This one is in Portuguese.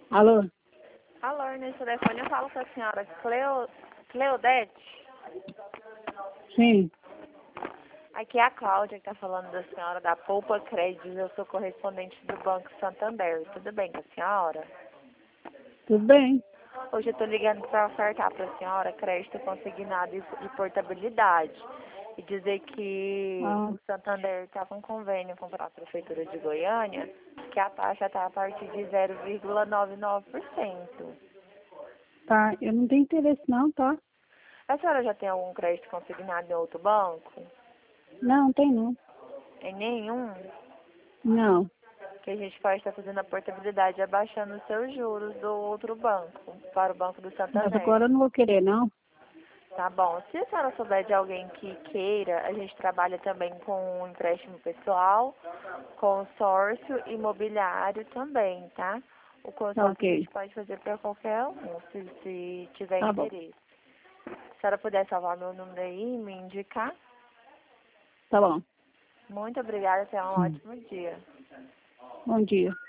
Alô? Alô, nesse telefone eu falo com a senhora Cleodete. Sim, Aqui é a Cláudia que está falando da senhora da Poupa Créditos. Eu sou correspondente do Banco Santander. Tudo bem com a senhora? tudo bem. Hoje eu estou ligando para ofertar para a senhora crédito consignado de portabilidade. E dizer que Ah, o Santander está com convênio com a Prefeitura de Goiânia, que a taxa está a partir de 0,99%. tá, eu não tenho interesse não, tá? A senhora já tem algum crédito consignado em outro banco? Não, tem não. Em nenhum? Não, Que a gente pode estar fazendo a portabilidade abaixando os seus juros do outro banco, para o Banco do mas Santander. agora eu não vou querer não. Tá bom. Se a senhora souber de alguém que queira, a gente trabalha também com empréstimo pessoal, consórcio imobiliário também, tá? O Tá consórcio a ok, gente pode fazer para qualquer um, se tiver tá bom, interesse. Se a senhora puder salvar meu número aí e me indicar, tá bom. muito obrigada, tenha um ótimo dia. Bom dia.